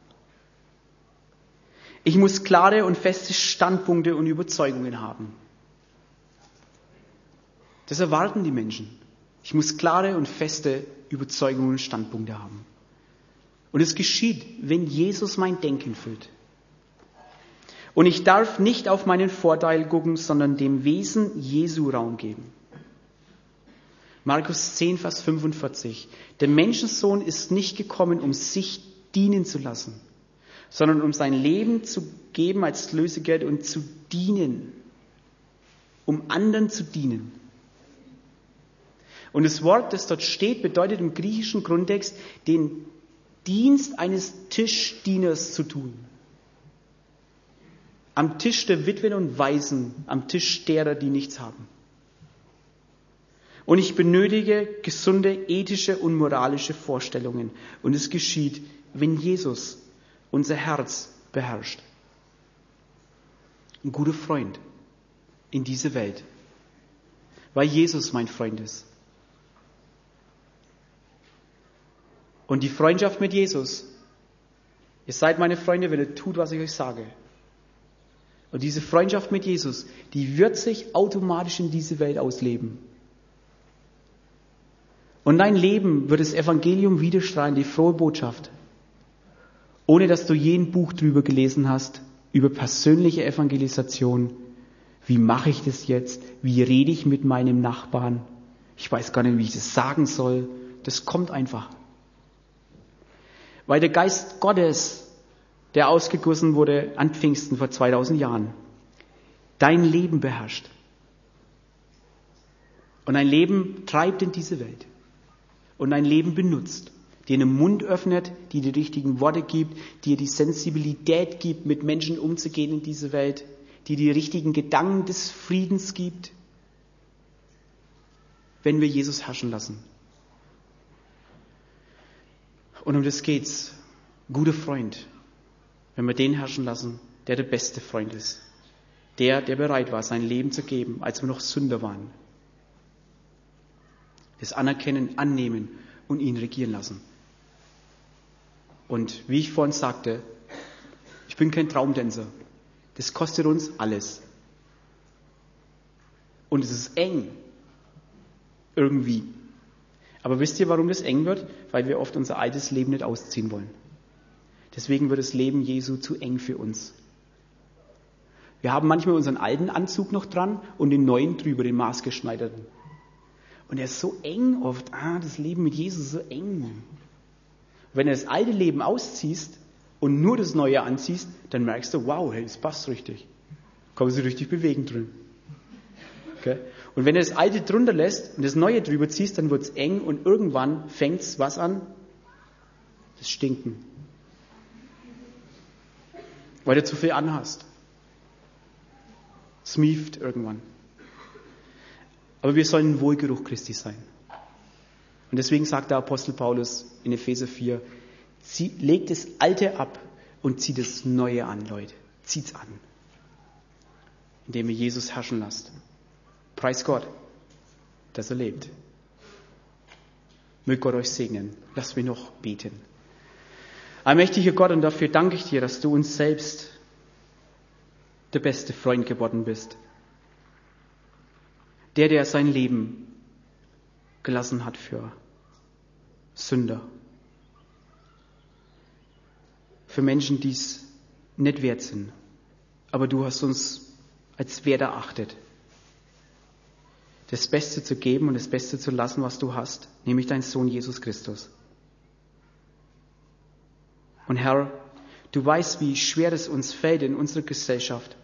Ich muss klare und feste Standpunkte und Überzeugungen haben. Das erwarten die Menschen. Ich muss klare und feste Überzeugungen und Standpunkte haben. Und es geschieht, wenn Jesus mein Denken füllt. Und ich darf nicht auf meinen Vorteil gucken, sondern dem Wesen Jesu Raum geben. Markus zehn, Vers fünfundvierzig. Der Menschensohn ist nicht gekommen, um sich dienen zu lassen, sondern um sein Leben zu geben als Lösegeld und zu dienen, um anderen zu dienen. Und das Wort, das dort steht, bedeutet im griechischen Grundtext, den Dienst eines Tischdieners zu tun. Am Tisch der Witwen und Waisen, am Tisch derer, die nichts haben. Und ich benötige gesunde ethische und moralische Vorstellungen. Und es geschieht, wenn Jesus unser Herz beherrscht. Ein guter Freund in diese Welt, weil Jesus mein Freund ist. Und die Freundschaft mit Jesus, ihr seid meine Freunde, wenn ihr tut, was ich euch sage. Und diese Freundschaft mit Jesus, die wird sich automatisch in diese Welt ausleben. Und dein Leben wird das Evangelium widerstrahlen, die frohe Botschaft. Ohne dass du je ein Buch drüber gelesen hast, über persönliche Evangelisation. Wie mache ich das jetzt? Wie rede ich mit meinem Nachbarn? Ich weiß gar nicht, wie ich das sagen soll. Das kommt einfach. Weil der Geist Gottes, der ausgegossen wurde an Pfingsten vor zweitausend Jahren, dein Leben beherrscht. Und dein Leben treibt in diese Welt. Und dein Leben benutzt, dir einen Mund öffnet, die die richtigen Worte gibt, dir die Sensibilität gibt, mit Menschen umzugehen in diese Welt, die die richtigen Gedanken des Friedens gibt, wenn wir Jesus herrschen lassen. Und um das geht's. Guter Freund, wenn wir den herrschen lassen, der der beste Freund ist. Der, der bereit war, sein Leben zu geben, als wir noch Sünder waren. Das Anerkennen, annehmen und ihn regieren lassen. Und wie ich vorhin sagte, ich bin kein Traumtänzer. Das kostet uns alles. Und es ist eng. Irgendwie. Aber wisst ihr, warum das eng wird? Weil wir oft unser altes Leben nicht ausziehen wollen. Deswegen wird das Leben Jesu zu eng für uns. Wir haben manchmal unseren alten Anzug noch dran und den neuen drüber, den maßgeschneiderten. Und er ist so eng oft. Ah, das Leben mit Jesus ist so eng. Wenn du das alte Leben ausziehst und nur das Neue anziehst, dann merkst du, wow, hey, das passt richtig. Kannst du richtig bewegen drin. Okay? Und wenn du das Alte drunter lässt und das Neue drüber ziehst, dann wird es eng und irgendwann fängt es was an? Das Stinken. Weil du zu viel anhast. Es mieft irgendwann. Aber wir sollen ein Wohlgeruch Christi sein. Und deswegen sagt der Apostel Paulus in Epheser vier, zieh, legt das Alte ab und zieht das Neue an, Leute. Zieht's an. Indem ihr Jesus herrschen lasst. Preis Gott, dass er lebt. Möge Gott euch segnen. Lasst mich noch beten. Allmächtiger Gott, und dafür danke ich dir, dass du uns selbst der beste Freund geworden bist. Der, der sein Leben gelassen hat für Sünder. Für Menschen, die es nicht wert sind. Aber du hast uns als wert erachtet. Das Beste zu geben und das Beste zu lassen, was du hast, nämlich dein Sohn Jesus Christus. Und Herr, du weißt, wie schwer es uns fällt in unserer Gesellschaft,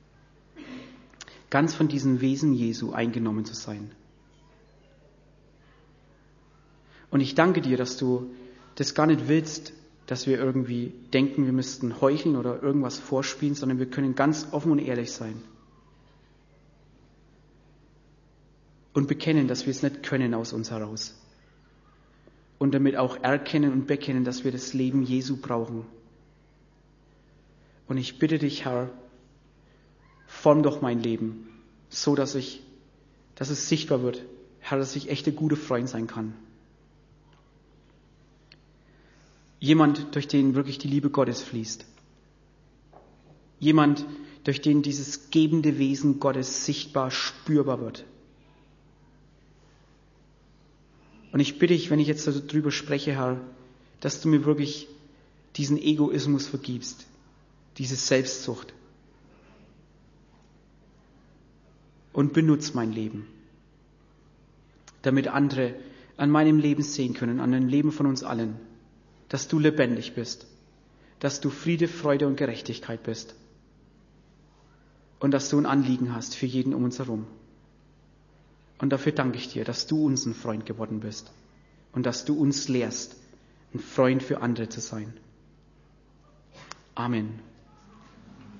ganz von diesem Wesen Jesu eingenommen zu sein. Und ich danke dir, dass du das gar nicht willst, dass wir irgendwie denken, wir müssten heucheln oder irgendwas vorspielen, sondern wir können ganz offen und ehrlich sein. Und bekennen, dass wir es nicht können aus uns heraus. Und damit auch erkennen und bekennen, dass wir das Leben Jesu brauchen. Und ich bitte dich, Herr, form doch mein Leben, so dass ich, dass es sichtbar wird, Herr, dass ich echt ein guter Freund sein kann. Jemand, durch den wirklich die Liebe Gottes fließt. Jemand, durch den dieses gebende Wesen Gottes sichtbar, spürbar wird. Und ich bitte dich, wenn ich jetzt darüber spreche, Herr, dass du mir wirklich diesen Egoismus vergibst, diese Selbstsucht. Und benutz mein Leben, damit andere an meinem Leben sehen können, an dem Leben von uns allen, dass du lebendig bist, dass du Friede, Freude und Gerechtigkeit bist und dass du ein Anliegen hast für jeden um uns herum. Und dafür danke ich dir, dass du uns ein Freund geworden bist und dass du uns lehrst, ein Freund für andere zu sein. Amen.